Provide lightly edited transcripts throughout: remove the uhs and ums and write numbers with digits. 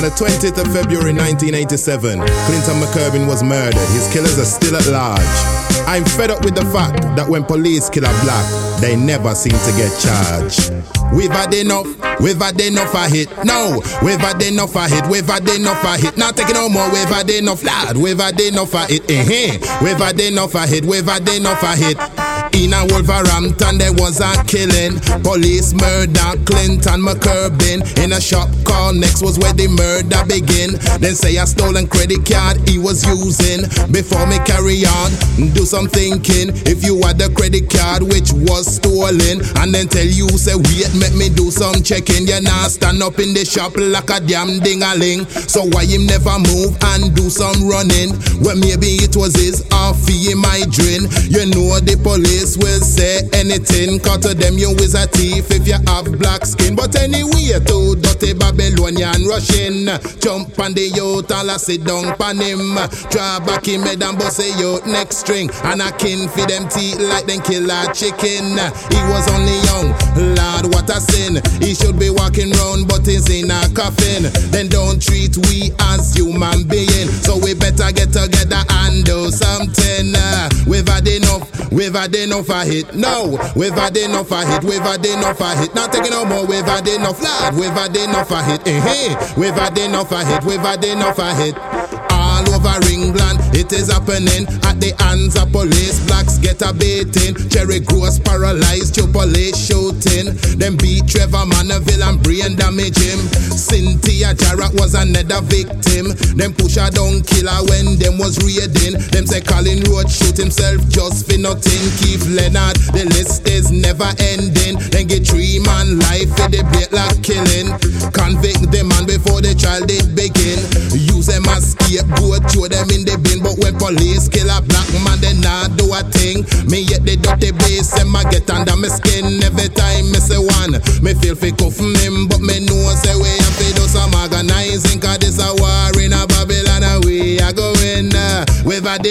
On the 20th of February 1987, Clinton McKerbin was murdered. His killers are still at large. I'm fed up with the fact that when police kill a black, they never seem to get charged. We've had enough a hit. No, we've had enough a hit. We've had enough a hit. Not taking no more. We've had enough, lad. We've had enough a hit. We've had enough a hit. We've had enough a hit. In a Wolverhampton there was a killing. Police murder Clinton McKerbin. In a shop called Next was where the murder begin. Then say a stolen credit card he was using. Before me carry on, do some thinking. If you had the credit card which was stolen, and then tell you say wait, make me do some checking. You nah stand up in the shop like a damn ding-a-ling. So why him never move and do some running? Well maybe it was his or fee my drain. You know the police will say anything, cause to them you is a thief if you have black skin. But anyway, to dirty Babylonian rushing, jump on the youth and I sit down pan him. Draw back him head and bust a youth next string, and a kin feed them teeth like them kill a chicken. He was only young, Lord what a sin. He should be walking round but he's in a coffin. Then don't treat we as human being, so we better get together and do something. We've had enough a hit. No, we've had enough a hit. We've had enough a hit. Not taking no more. We've had enough, lad. We've had enough a hit. We've had enough a hit. We've had enough a hit. All over England, it is happening at the hands of police. Blacks get a beating. Cherry Gross paralyzed, police shooting. Them beat Trevor Manaville and brain damage him. Cynthia Jarrett was another victim. Them push her down killer when them was raiding. Them say Colin Road shoot himself just for nothing. Keith Leonard, the list is never ending. Then get 3-man life for the Blacklock killing. Convict the man before the trial did begin. Use them as scapegoat, throw them in the bin. But when police kill a black man, they not do a thing. Me yet the dirty bass, them a get under my skin. Every time me say one, me feel fi cuff him. But me know say we have to do some organizing, cause this a war in a Babylon and we are going. We've had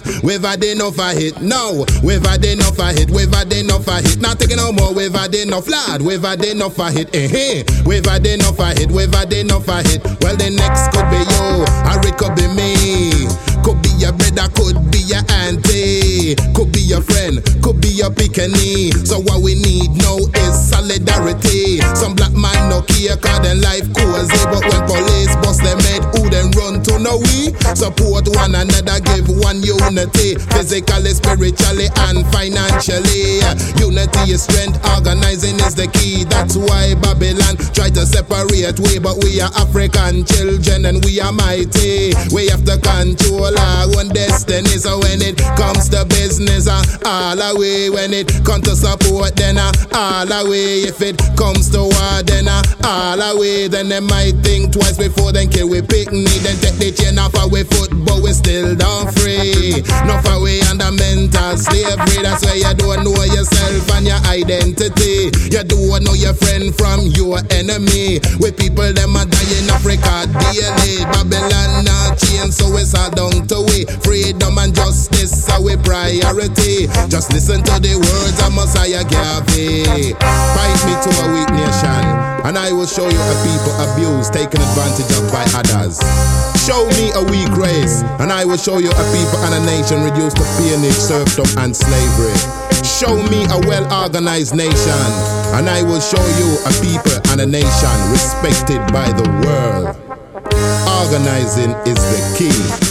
enough a hit. No, we've had enough a hit. We've had enough a hit. Not taking no more. We've had enough, lad. We've had enough a hit. We've had enough a hit. We've had enough a hit. Well, the next could be you, or it could be me. Could be your brother, could be your auntie, could be your friend, could be your pickaninny. So what we need now is solidarity. Some black man no care cause them life cozy, but when police bust them head, who them run to? No we support one another, give one unity, physically, spiritually and financially. Unity is strength, organizing is the key. That's why Babylon try to separate we, but we are African children and we are mighty. We have to control our own destiny. So when it comes to business, all away. When it comes to support, then all away. If it comes to war, then all away. Then they might think twice before they kill we picnic. Then take the chain off our foot, but we still don't free. Not away under mental slavery. That's why you don't know yourself and your identity. You don't know your friend from your enemy. We people them are dying in Africa daily. Babylon not change, so it's all down to we. Freedom and justice are we priority. Just listen to the words of Messiah Garvey. Fight me to a weak nation, and I will show you a people abused, taken advantage of by others. Show me a weak race, and I will show you a people and a nation reduced to peonage, serfdom and slavery. Show me a well-organized nation, and I will show you a people and a nation respected by the world. Organizing is the key.